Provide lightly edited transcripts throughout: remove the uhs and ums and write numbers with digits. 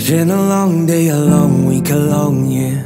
been a long day, a long week, a long year.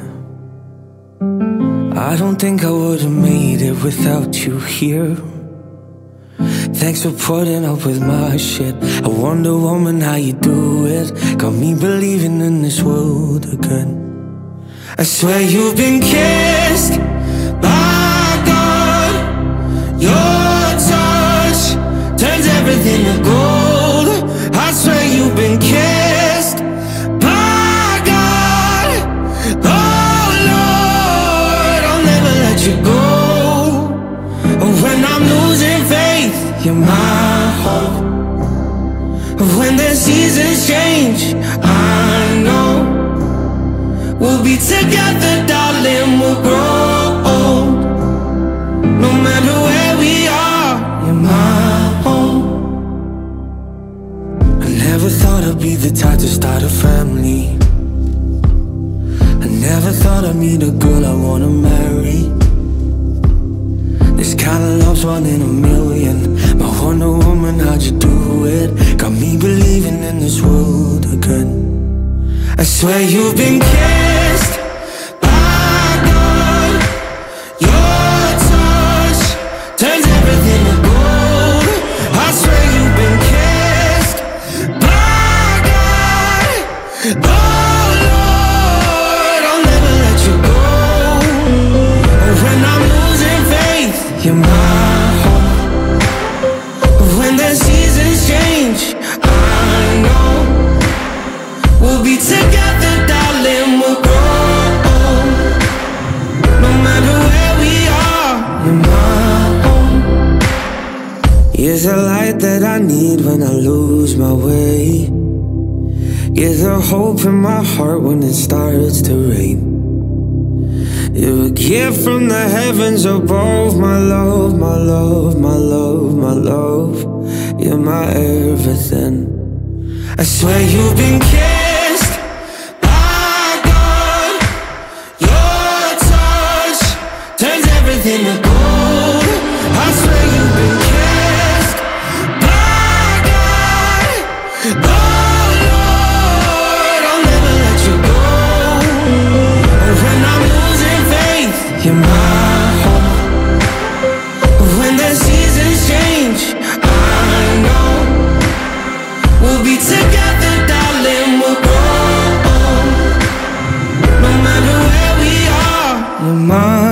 I don't think I would've made it without you here. Thanks for putting up with my shit. I wonder, woman, how you do it. Got me believing in this world again. I swear you've been kissed by God. Your touch turns everything to gold. I swear you've been kissed by God. Oh Lord, I'll never let you go. When I'm losing faith, you're my hope. When the seasons change, I know we'll be together, darling, we'll grow old. No matter where we are, you're my home. I never thought I'd be the type to start a family. I never thought I'd meet a girl I wanna marry. This kind of love's one in a million. My Wonder Woman, how'd you do it? Got me believing in this world again. I swear you've been kissed by God. Your touch turns everything to gold. I swear you've been kissed by God. Oh Lord, I'll never let you go. When I'm losing faith, you're my hope. When the seasons change, I know we'll be together, darling, we'll grow old. No matter where we are, you're my home. You're the light that I need when I lose my way. You're the hope in my heart when it starts to rain. You're a gift from the heavens above, my love, my love, my love, my love. You're my everything. I swear you've been kissed by God. Your touch turns everything to gold. I swear you've been kissed by God. Oh Lord, I'll never let you go. When I'm losing faith, you're my hope. When the seasons change, I know we'll be together, darling, we'll grow old. No matter where we are, you're my